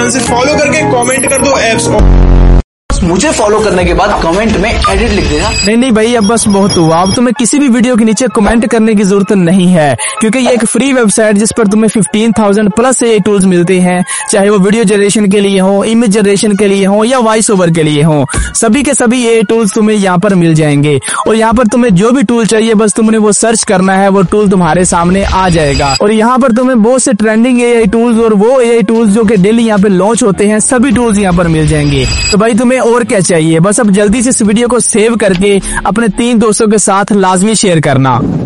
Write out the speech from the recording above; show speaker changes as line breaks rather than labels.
ध्यान से फॉलो करके कमेंट कर दो एप्स।
मुझे फॉलो करने के बाद कमेंट में एडिट लिख देना।
नहीं भाई, अब बस बहुत हुआ। अब तुम्हें किसी भी वीडियो के नीचे कमेंट करने की जरूरत नहीं है, क्योंकि ये एक फ्री वेबसाइट जिस पर तुम्हें 15,000 प्लस AI टूल्स मिलते हैं, चाहे वो वीडियो जनरेशन के लिए हो, इमेज जनरेशन के लिए हो या वॉइस ओवर के लिए हो। सभी के सभी AI टूल्स तुम्हें यहाँ पर मिल जाएंगे और यहाँ पर तुम्हें जो भी टूल चाहिए बस तुमने वो सर्च करना है, वो टूल तुम्हारे सामने आ जाएगा। और यहाँ पर तुम्हें बहुत से ट्रेंडिंग AI टूल्स और वो AI टूल्स जो कि डेली यहाँ पे लॉन्च होते हैं, सभी टूल्स यहाँ पर मिल जाएंगे। तो भाई तुम्हें और क्या चाहिए, बस अब जल्दी से इस वीडियो को सेव करके अपने 3 दोस्तों के साथ लाजमी शेयर करना।